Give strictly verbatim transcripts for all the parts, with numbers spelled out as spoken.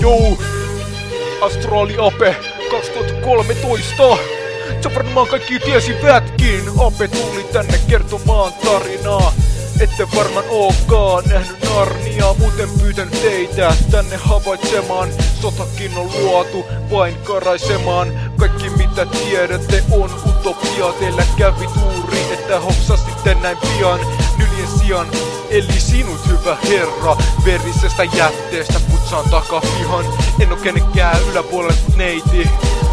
Jou! Astraali Ape kaksituhattakolmetoista. Sä varmaan kaikki tiesivätkin. Ape tuli tänne kertomaan tarinaa. Ette varmaan ookaan nähnyt Narniaa, muuten pyydän teitä tänne havaitsemaan. Sotakin on luotu vain karaisemaan. Kaikki mitä tiedätte on utopia. Teillä kävi tuuri, että hoksasitte näin pian nyljen sijaan. Eli sinut hyvä herra, verisestä jätteestä putsaan takapihan. En oo kenenkään yläpuolelle mut neiti.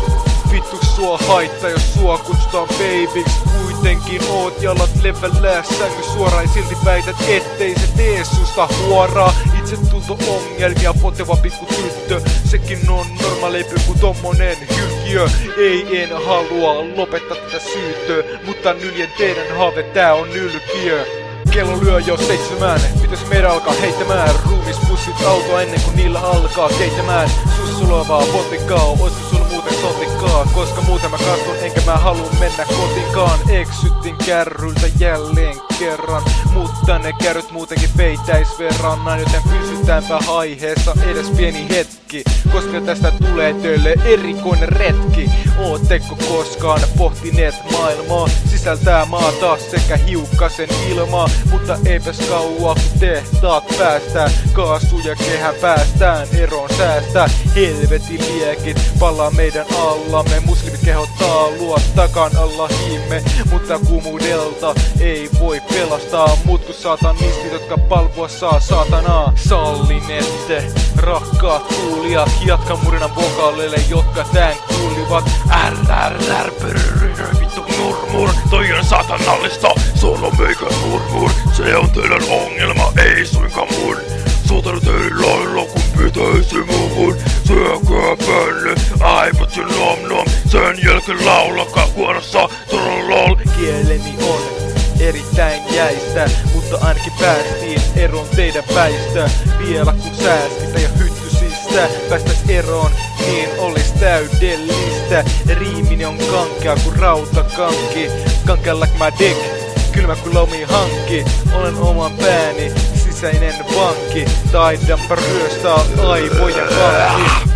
Vittuks sua haittaa, jos sua kutsutaan babyks. Kuitenkin oot jalat levällää sängy suoraan. Silti väität ettei se tee susta huoraa. Itsetunto-ongelmia poteva pikku tyttö. Sekin on normaaleipy kuin tommonen hylkiö. Ei en halua lopettaa tätä syyttöä, mutta nyljen teidän haave tää on nylkiö. Kello lyö jo seitsemän, pitäis meidän alkaa heittämään ruumispussit autoa ennen kuin niillä alkaa keittämään sussulovaa botikaa, oisko sulla muuten sotikaa? Koska muuten mä kastun enkä mä halua mennä kotiinkaan. Eksyttin kärryltä jälleen kerran, mutta ne kärryt muutenkin peittäis verrannan. Joten pysytäänpä aiheessa edes pieni hetki, koska tästä tulee teille erikoinen retki. Ootteko koskaan pohtineet maailmaa? Sisältää maata sekä hiukkasen ilmaa. Mutta eipäs kauaa kun tehtaat päästään. Kaasu ja kehä päästään eroon säästää. Helvetin liekit palaa meidän allamme. Muslimit kehottaa luottakaan Allahimme. Mutta kuumuudelta ei voi pelastaa mut kun satanistit, jotka palvoa saa saatanaa. Sallinette rakkaat kuulijat, jatka murinan vokaaleille, jotka tän kuulivat. Rrrr, pyrrrr, vittu murmur, toi on satanallista. Sano meikä murmur, se on teidän ongelma, ei suinkaan mun. Suutanut eri lailla kun pitäisi muuhun. Syökää pänne, aivot ja nom nom. Sen jälkeen laulakaa kuorossa, trollol. Kieleni on erittäin jäistä, mutta ainakin päästiin eroon teidän päistä. Vielä kun sääskistä ja hyttysistä päästäis eroon, niin olis täydellistä. Riimini on kankea kuin rautakanki, kankea like my dick, kylmä kuin lomi hankki. Olen oman pääni sisäinen vanki, taidanpa ryöstää aivojen vanki.